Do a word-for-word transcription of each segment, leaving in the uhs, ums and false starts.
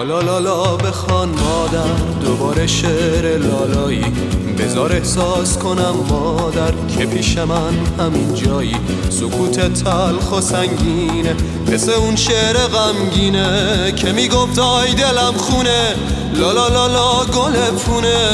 لا لا لا لا بخوان مادر دوباره شعر لالایی، بذار احساس کنم مادر که پیش من همین جایی. سکوت تلخ و سنگینه مثل اون شعر غمگینه که میگفت آی دلم خونه، لا لا لا لا گل پونه،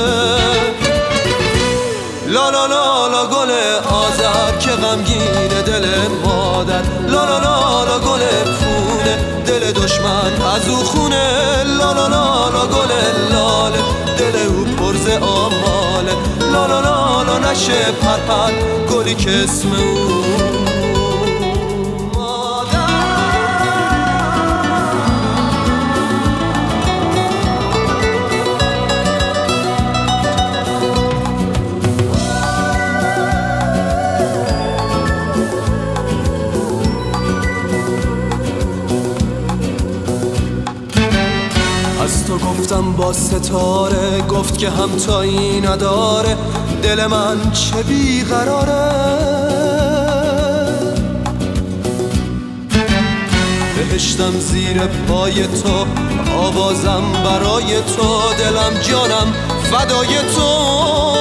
لا لا لا لا گل آذر که غمگینه دل مادر، لا لا لا لا گل پونه دل دشمن از او خونه، لا لا لا لا گل لاله دل او پرز آماله، لا لا لا لا نشه پرپر گلی که اسم او از تو گفتم با ستاره، گفت که همتایی نداره، دل من چه بیقراره. بهشتم زیر پای تو، آوازم برای تو، دلم جانم فدای تو.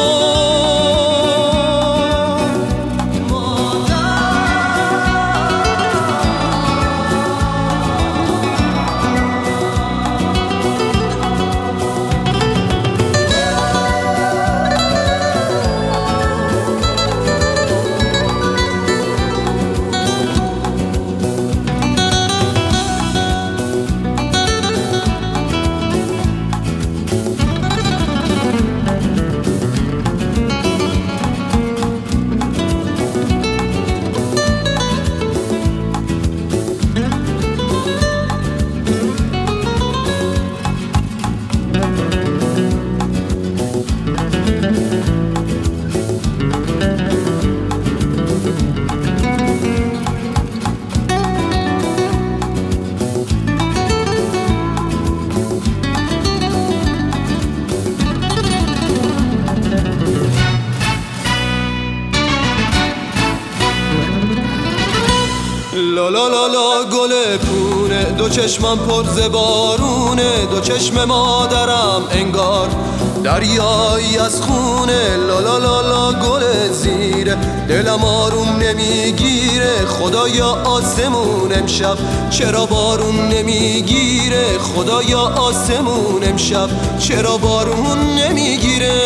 لا لا لا لا گل پونه دو چشمم پر ز بارونه، دو چشم مادرم انگار دریایی از خونه، لا لا لا لا گل زیره دلم آروم نمیگیره، خدایا آسمون امشب چرا بارون نمیگیره، خدایا آسمون امشب چرا بارون نمیگیره.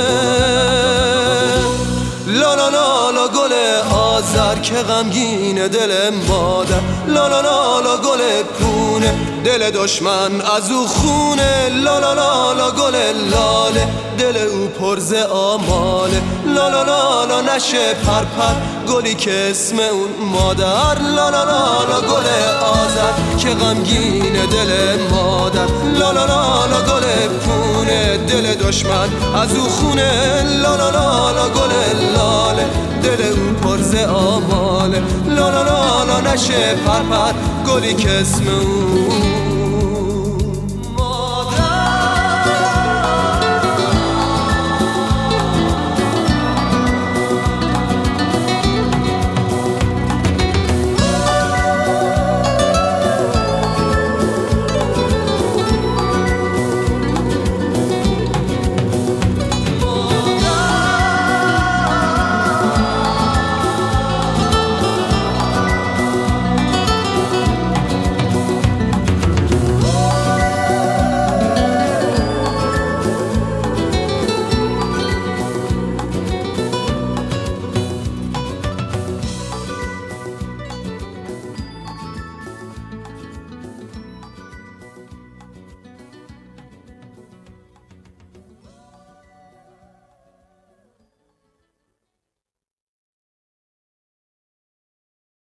لا لا لا لا گل آذر که غمگینه دل مادر، لا لا لا لا گل پونه دل دشمن از او خونه، لا لا لا لا گل لاله دل او پرز آماله، لا لا لا لا نشه پرپر گلی که اسم اون مادر، لا لا لا لا گل آذر که غمگینه دل مادر، لا لا لا لا گل پونه دل دشمن از او خونه، لا لا لا لا گل لاله دل او پرز آماله، لا لا لا لا نشه پرپر گلی که اسم اون